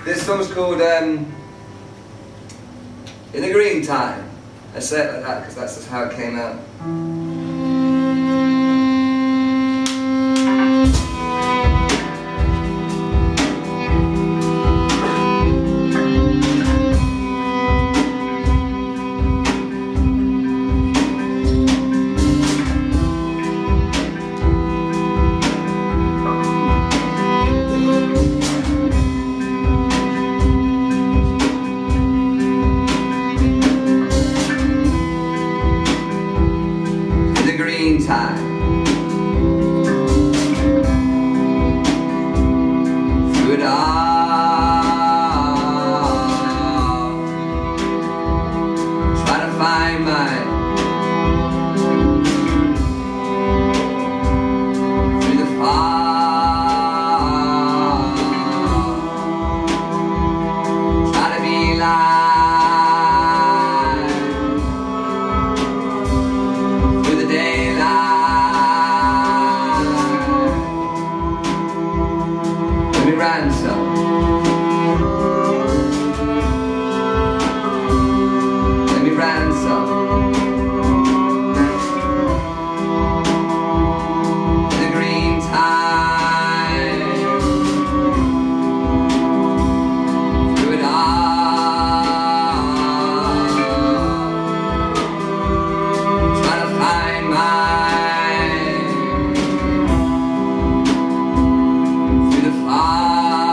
This song's called In the Green Time. I say it like that because that's just how it came out. Time through it all, trying to find mine through the fall, trying to be live through the day. Let me ransom. Let me ransom. In the green time, through it all, trying to find mine through the fire.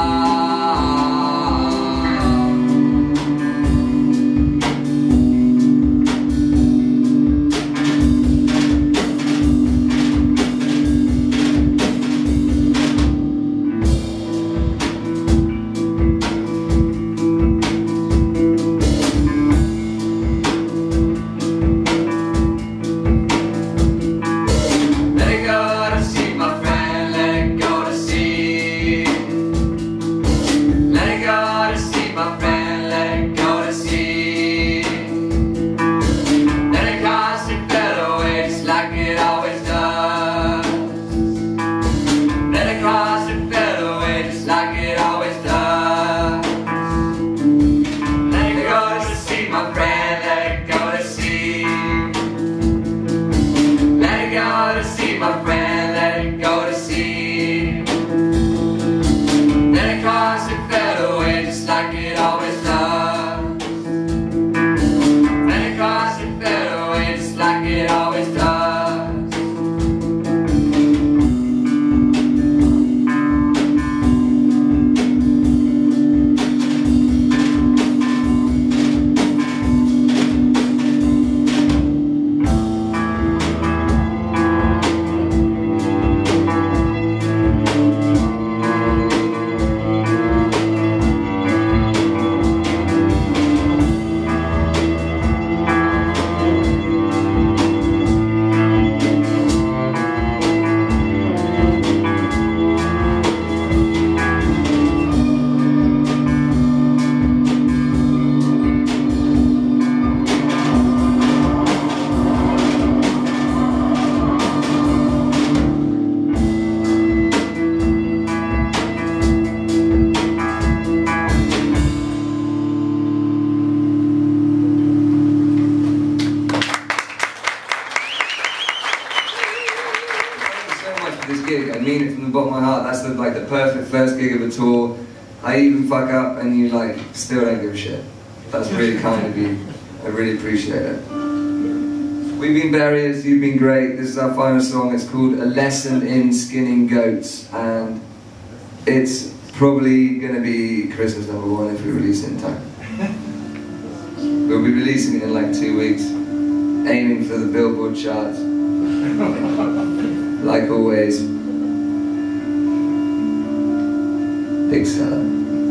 This gig, I mean it from the bottom of my heart. That's the perfect first gig of a tour. I even fuck up and you still don't give a shit. That's really kind of you. I really appreciate it. We've been barriers, you've been great. This is our final song. It's called A Lesson in Skinning Goats, and it's probably going to be Christmas #1 if we release it in time. We'll be releasing it in like 2 weeks, aiming for the Billboard charts. Like always, big seller.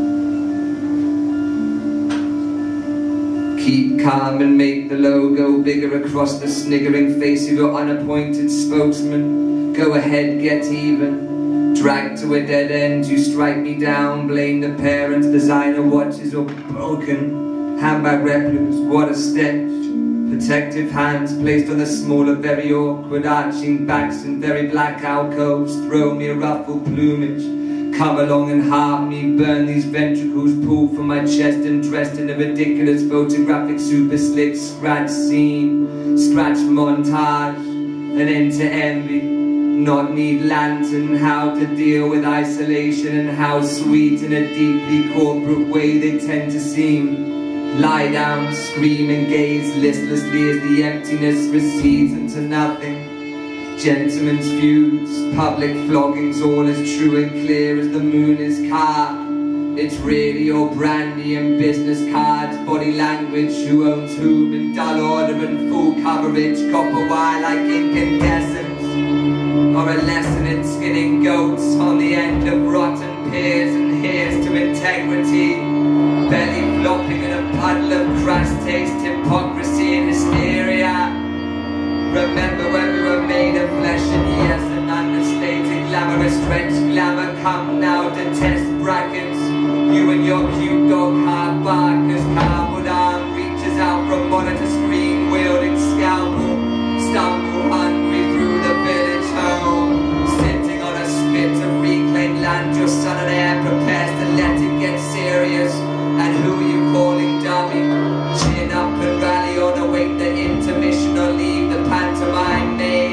Keep calm and make the logo bigger across the sniggering face of your unappointed spokesman. Go ahead, get even. Dragged to a dead end, you strike me down. Blame the parents, designer watches or broken handbag replicas. What a stench. Protective hands placed on the smaller, very awkward arching backs in very black alcoves. Throw me a ruffled plumage. Come along and harm me, burn these ventricles, pulled from my chest and dressed in a ridiculous photographic super slick scratch scene, scratch montage, an end to envy. Not need lantern, how to deal with isolation and how sweet in a deeply corporate way they tend to seem. Lie down, scream and gaze listlessly as the emptiness recedes into nothing. Gentlemen's feuds, public floggings, all as true and clear as the moon is carved. It's really your brandy and business cards, body language, who owns whom, in dull order and full coverage, copper wire like incandescence. Or a lesson in skinning goats on the end of rotten pears, and here's to integrity, belly flopping in a puddle of crust taste, hypocrisy and hysteria. Remember when we were made of flesh and yes, an understated glamorous stretch glamour, come now detest brackets. You and your cute dog hard barkers, cardboard arm reaches out from monitor screen, wielding scalpel, stumble hungry through the village home, sitting on a spit of reclaimed land, your son and heir prepares to let it get serious. And who are you calling dummy? Chin up and rally on, await the intermission or leave the pantomime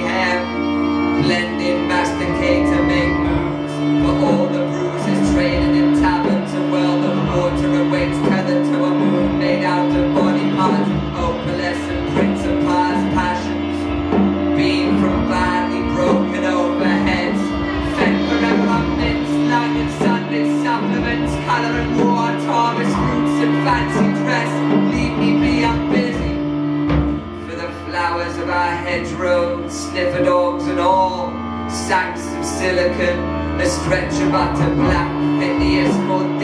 mayhem. Blend in, masticate and make moves, for all the bruises traded in taverns, and well the water awaits tethered to a moon made out of body parts, opalescent prints of past passions, beam from badly broken overheads, fed forever on mints, lagging Sunday supplements, colour and war, Thomas roots and fancy dress, leave me be, I'm busy. For the flowers of our hedgerows, sniffer dogs and all, sacks of silicon, a stretch of utter black, fit the escort